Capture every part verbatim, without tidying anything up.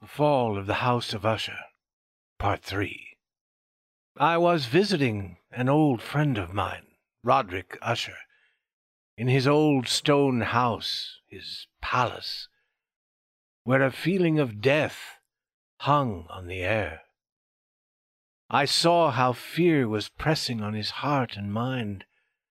The Fall of the House of Usher, Part three. I was visiting an old friend of mine, Roderick Usher, in his old stone house, his palace, where a feeling of death hung on the air. I saw how fear was pressing on his heart and mind.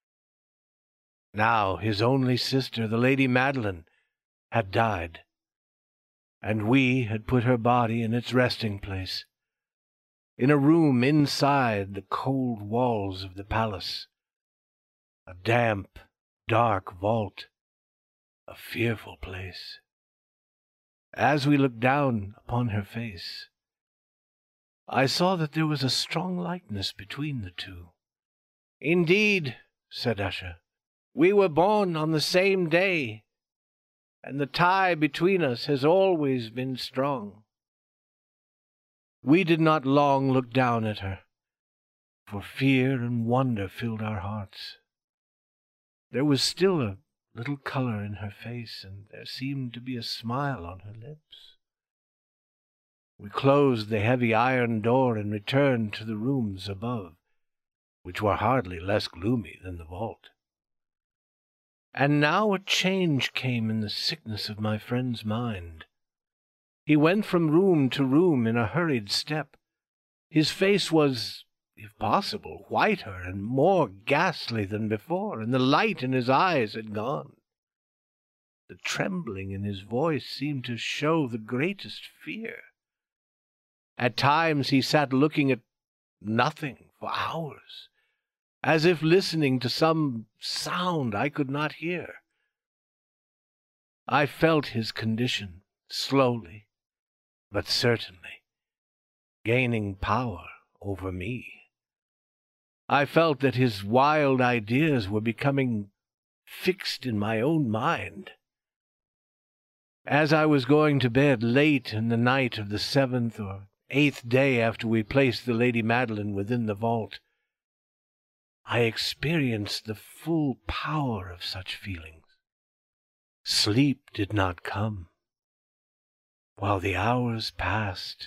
Now his only sister, the Lady Madeline, had died, and we had put her body in its resting place, in a room inside the cold walls of the palace, a damp, dark vault, a fearful place. As we looked down upon her face, I saw that there was a strong likeness between the two. "Indeed," said Usher, "we were born on the same day, and the tie between us has always been strong." We did not long look down at her, for fear and wonder filled our hearts. There was still a little color in her face, and there seemed to be a smile on her lips. We closed the heavy iron door and returned to the rooms above, which were hardly less gloomy than the vault. And now a change came in the sickness of my friend's mind. He went from room to room in a hurried step. His face was, if possible, whiter and more ghastly than before, and the light in his eyes had gone. The trembling in his voice seemed to show the greatest fear. At times he sat looking at nothing for hours, as if listening to some sound I could not hear. I felt his condition, slowly, but certainly, gaining power over me. I felt that his wild ideas were becoming fixed in my own mind. As I was going to bed late in the night of the seventh or eighth day after we placed the Lady Madeline within the vault, I experienced the full power of such feelings. Sleep did not come, while the hours passed.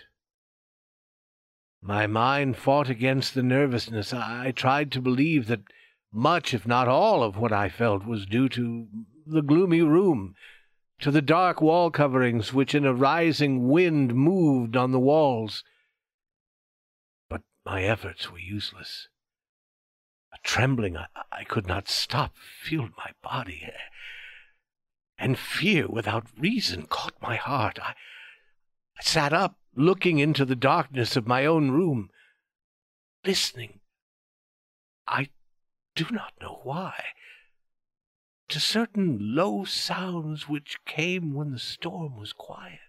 My mind fought against the nervousness. I tried to believe that much, if not all, of what I felt was due to the gloomy room, to the dark wall coverings which in a rising wind moved on the walls. But my efforts were useless. A trembling I, I could not stop filled my body, and fear without reason caught my heart. I, I sat up, looking into the darkness of my own room, listening, I do not know why, to certain low sounds which came when the storm was quiet.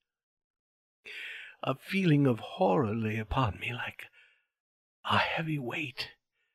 A feeling of horror lay upon me like a heavy weight.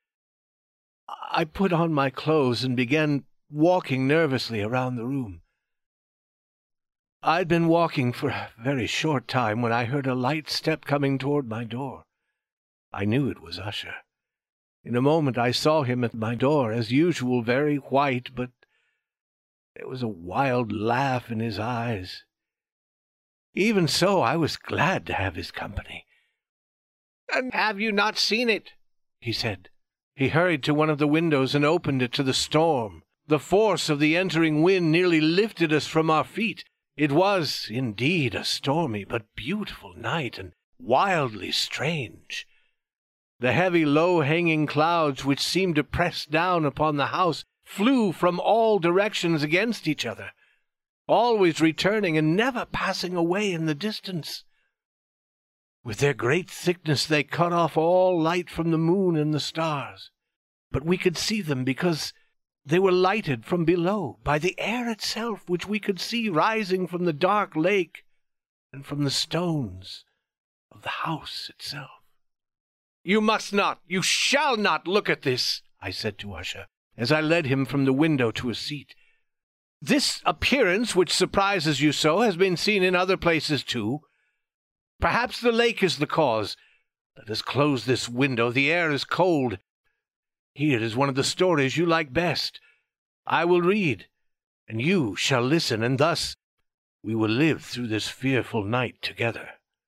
I put on my clothes and began walking nervously around the room. I'd been walking for a very short time when I heard a light step coming toward my door. I knew it was Usher. In a moment I saw him at my door, as usual, very white, but there was a wild laugh in his eyes. Even so, I was glad to have his company. "And have you not seen it?" he said. He hurried to one of the windows and opened it to the storm. The force of the entering wind nearly lifted us from our feet. It was, indeed, a stormy but beautiful night, and wildly strange. The heavy, low-hanging clouds, which seemed to press down upon the house, flew from all directions against each other, always returning and never passing away in the distance. With their great thickness they cut off all light from the moon and the stars, but we could see them because they were lighted from below by the air itself, which we could see rising from the dark lake and from the stones of the house itself. "You must not, you shall not look at this," I said to Usher, as I led him from the window to a seat. "This appearance, which surprises you so, has been seen in other places too. Perhaps the lake is the cause. Let us close this window. The air is cold. Here is one of the stories you like best. I will read, and you shall listen, and thus we will live through this fearful night together.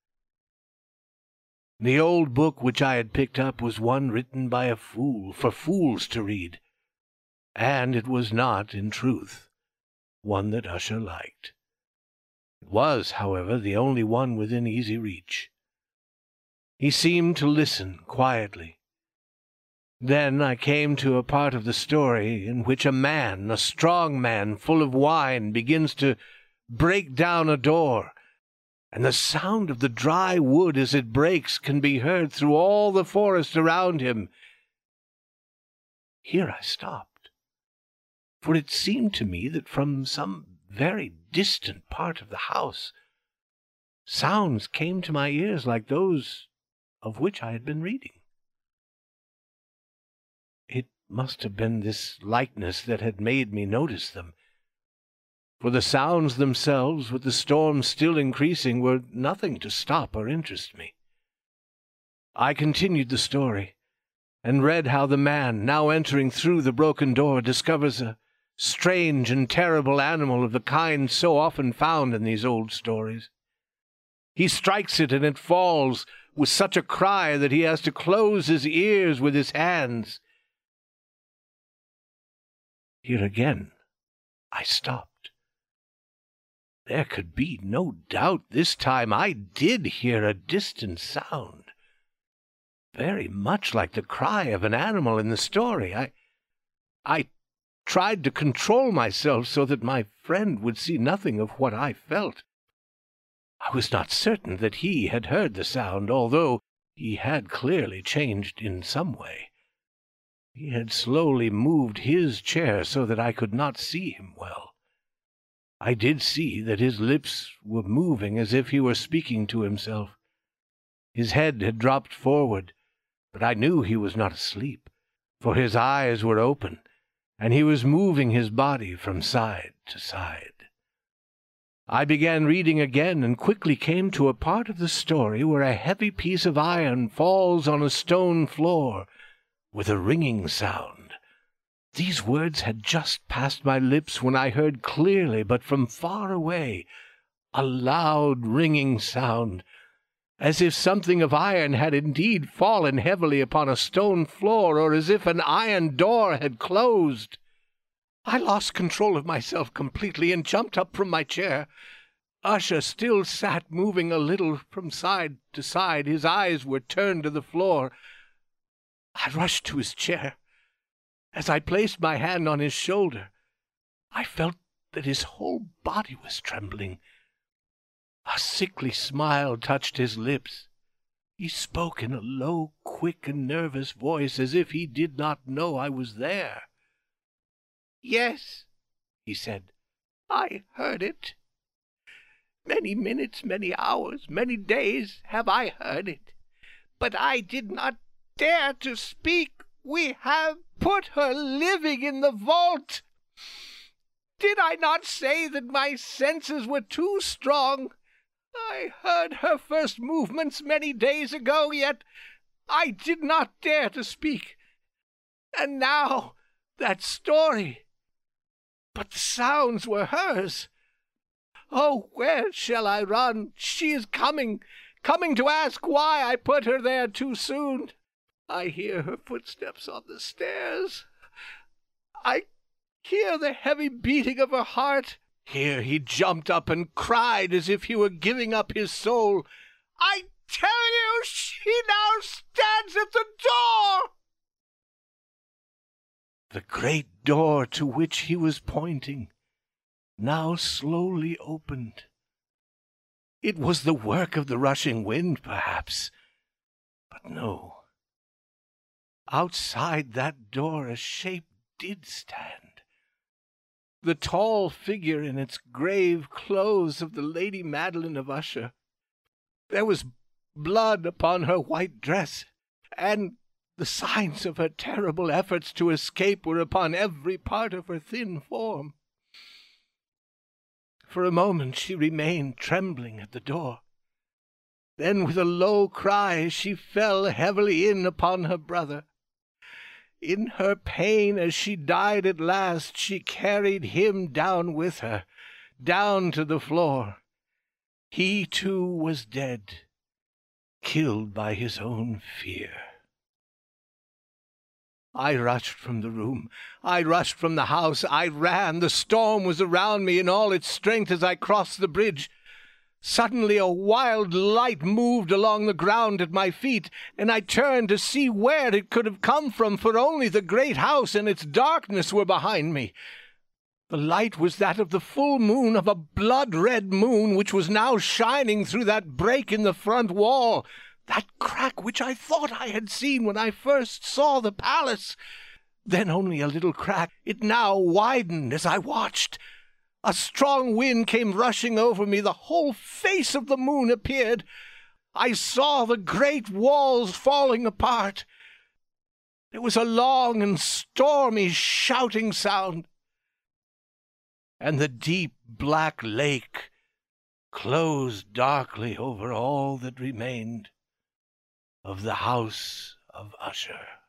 The old book which I had picked up was one written by a fool, for fools to read, and it was not, in truth, one that Usher liked. It was, however, the only one within easy reach. He seemed to listen quietly. Then I came to a part of the story in which a man, a strong man, full of wine, begins to break down a door, and the sound of the dry wood as it breaks can be heard through all the forest around him. Here I stopped, for it seemed to me that from some very distant part of the house sounds came to my ears like those of which I had been reading. It must have been this likeness that had made me notice them, for the sounds themselves, with the storm still increasing, were nothing to stop or interest me. I continued the story, and read how the man, now entering through the broken door, discovers a strange and terrible animal of the kind so often found in these old stories. He strikes it, and it falls with such a cry that he has to close his ears with his hands. Here again I stopped. There could be no doubt this time I did hear a distant sound, very much like the cry of an animal in the story. I, I tried to control myself so that my friend would see nothing of what I felt. I was not certain that he had heard the sound, although he had clearly changed in some way. He had slowly moved his chair so that I could not see him well. I did see that his lips were moving as if he were speaking to himself. His head had dropped forward, but I knew he was not asleep, for his eyes were open, and he was moving his body from side to side. I began reading again, and quickly came to a part of the story where a heavy piece of iron falls on a stone floor with a ringing sound. These words had just passed my lips when I heard clearly, but from far away, a loud ringing sound, as if something of iron had indeed fallen heavily upon a stone floor, or as if an iron door had closed. I lost control of myself completely and jumped up from my chair. Usher still sat moving a little from side to side. His eyes were turned to the floor. I rushed to his chair. As I placed my hand on his shoulder, I felt that his whole body was trembling. A sickly smile touched his lips. He spoke in a low, quick, and nervous voice, as if he did not know I was there. "Yes," he said, "I heard it. Many minutes, many hours, many days have I heard it, but I did not dare to speak. We have put her living in the vault. Did I not say that my senses were too strong? I heard her first movements many days ago, yet I did not dare to speak. And now that story. But the sounds were hers. Oh, where shall I run? She is coming, coming to ask why I put her there too soon. I hear her footsteps on the stairs. I hear the heavy beating of her heart." Here he jumped up and cried as if he were giving up his soul. "I tell you, she now stands at the door!" The great door to which he was pointing now slowly opened. It was the work of the rushing wind, perhaps, but no. Outside that door a shape did stand. The tall figure in its grave clothes of the Lady Madeline of Usher. There was blood upon her white dress, and the signs of her terrible efforts to escape were upon every part of her thin form. For a moment she remained trembling at the door. Then, with a low cry, she fell heavily in upon her brother. In her pain, as she died at last, she carried him down with her, down to the floor. He, too, was dead, killed by his own fear. I rushed from the room. I rushed from the house. I ran. The storm was around me in all its strength as I crossed the bridge. Suddenly a wild light moved along the ground at my feet, and I turned to see where it could have come from, for only the great house and its darkness were behind me. The light was that of the full moon, of a blood-red moon, which was now shining through that break in the front wall, that crack which I thought I had seen when I first saw the palace. Then only a little crack. It now widened as I watched. A strong wind came rushing over me. The whole face of the moon appeared. I saw the great walls falling apart. There was a long and stormy shouting sound, and the deep black lake closed darkly over all that remained of the House of Usher.